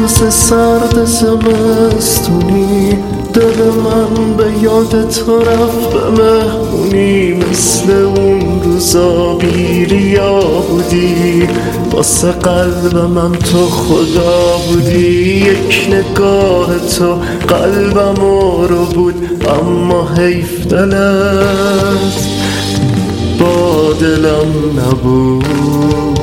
روز سرد زمستونی دل من به یاد تو رفت به مهمونی، مثل اون روزا بیریا بودی، واسه قلب من تو خدا بودی. یک نگاه تو قلبم رو بود، اما حیف دلت با دلم نبود.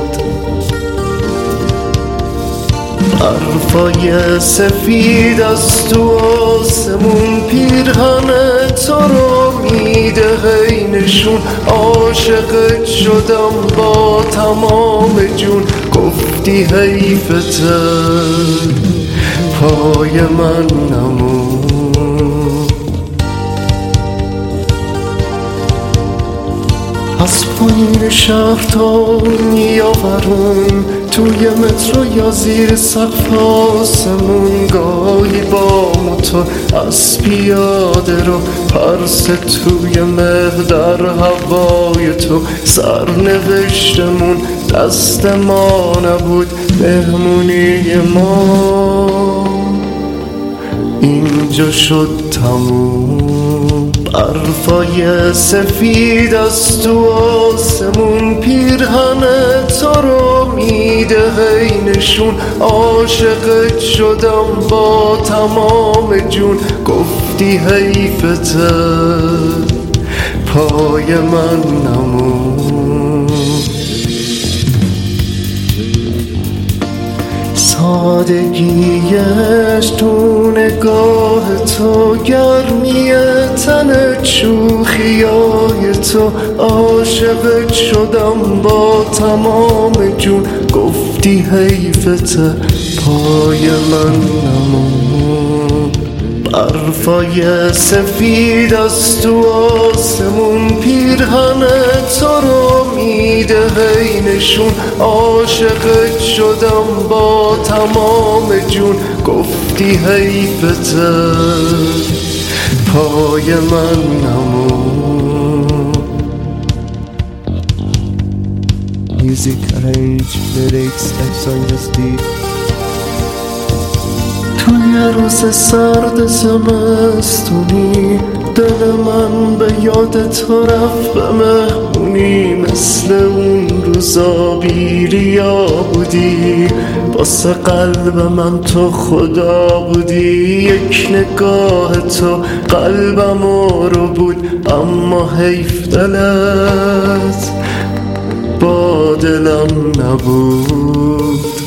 حرفای سفید از تو آسمون پیرهن تو رو میده هی نشون، عاشقت شدم با تمام جون. گفتی حیفته پای من نمون. از پایین شهر تا نیاورون، توی مترو یا زیر سقف آسمون، گاهی با موتور از پیاده رو، پرس توی مه در هوای تو. سرنوشتمون دست ما نبود، مهمونی ما اینجا شد تموم. برفای سفید از تو آسمون پیرهن تو رو میده هی نشون، عاشقت شدم با تمام جون. گفتی حیفته پای من نمون. سادگیش تو نگاه تو، گرمی تن شوخیای تو، عاشقت شدم با تمام جون. گفتی حیفته پای من نمون. برفای سفید از تو آسمون پیرهن تو رو میده هی نشون، عاشقت شدم با تمام جون. گفتی حیفته پای من نمون. Music arranged, lyrics XYSD. توی روز سرد زمستونی دل من به یاد تو رفت به مهمونی، مثل اون روزا بیریا بودی، واسه قلب من تو خدا بودی. یک نگاه تو قلبم رو بود، اما حیف دلت با دلم نبود.